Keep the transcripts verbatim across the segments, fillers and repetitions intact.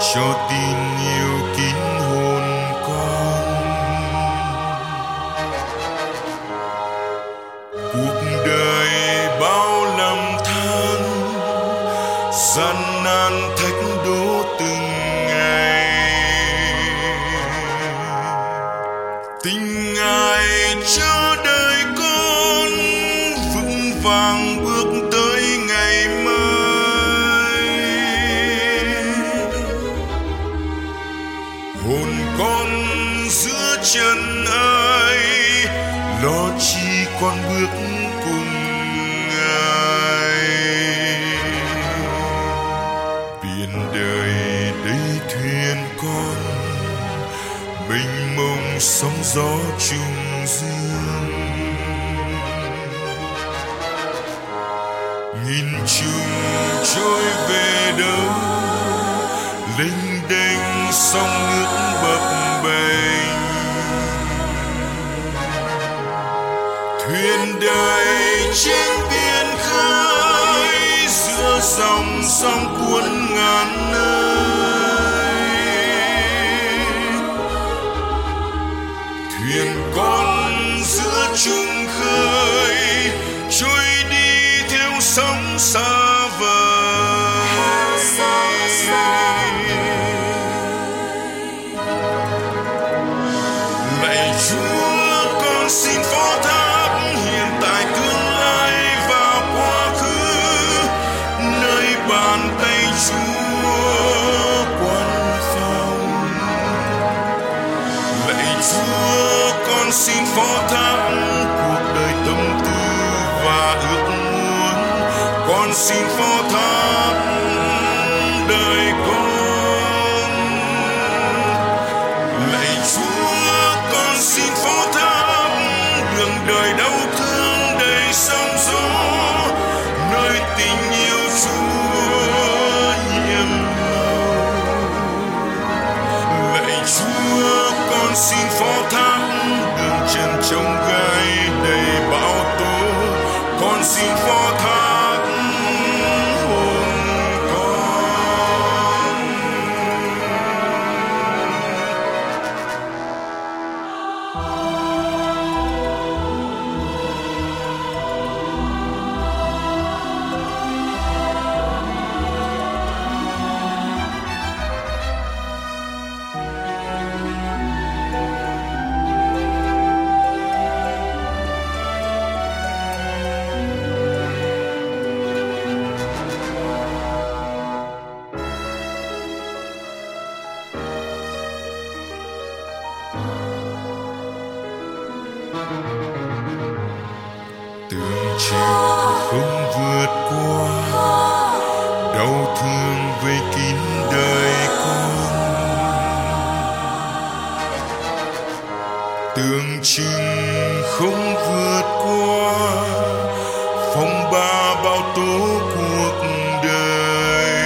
cho tình yêu kín hồn con. Cuộc đời bao năm tháng gian nan thách đố từng ngày, tình Ngài cho đời con vững vàng bước tới ngày mai. Hồn con giữa chân ai lo chi con bước cùng Ngài. Biển đời đây thuyền con mênh mông sóng gió trùng dương, nghìn trùng trôi về đâu lênh đênh sóng nước bập bềnh. Thuyền đời trên biển khơi giữa dòng sóng cuốn ngàn nơi. Thuyền con giữa trùng khơi trôi đi theo sóng xa vời. Lạy Chúa, con xin phó thác hiện tại tương lai và quá khứ nơi bàn tay Chúa quan phòng. Lạy Chúa, con xin phó thác cuộc đời tâm tư và ước muốn. Con xin phó thác đời con. Lạy Chúa, con xin phó thác đường đời đau thương đầy sóng gió nơi tình yêu Chúa nhiệm màu. Lạy Chúa, con xin phó thác đường trần trông gai đầy bão tố. Con xin phó thác hồn con. Tường trình không vượt qua đau thương vây kín đời con. Tường trình không vượt qua phong ba bao tố cuộc đời.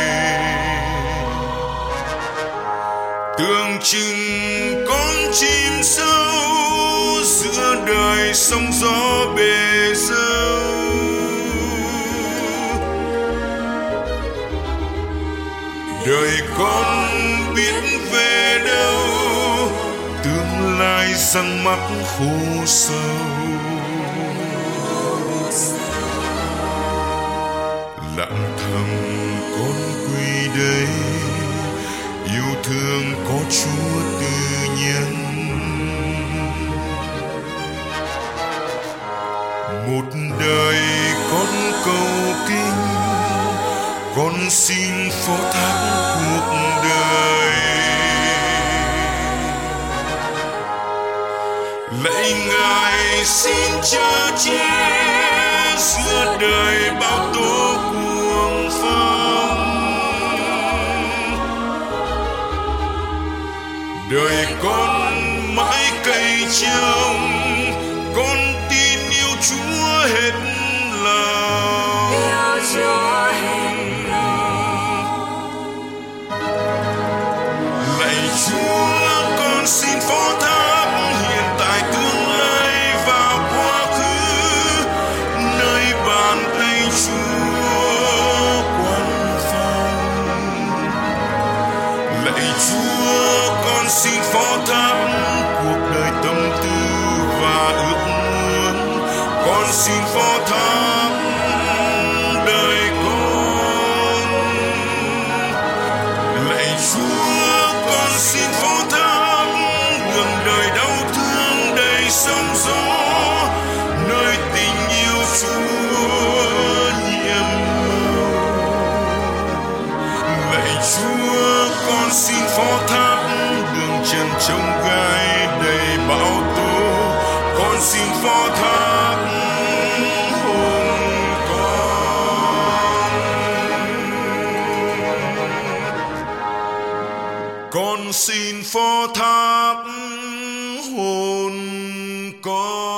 Tường trình con chim sâu giữa đời sóng gió bề dâu. Đời con biết về đâu tương lai răng mắc khổ sâu. Lặng thầm con quy đây yêu thương có Chúa tư nhân. Một đời con cầu kinh, con xin phó thác cuộc đời. Lạy Ngài xin chở che giữa đời bao tố cuồng phong. Đời con mãi cậy trông, con tin yêu Chúa hết lòng. Yêu Chúa hết lòng. Lạy Chúa, con xin phó thác hiện tại tương lai và quá khứ nơi bàn tay Chúa quan phòng. xin phó thác cuộc đời tâm tư và ước muốn. Con xin phó thác đời con. Lạy Chúa, con xin phó thác đường đời đau thương đầy sóng gió, nơi tình yêu Chúa nhiệm màu. Lạy Chúa, con xin phó thác đường trần trông gai đầy bão tố. Con xin phó thác hồn con. Con xin phó thác hồn con.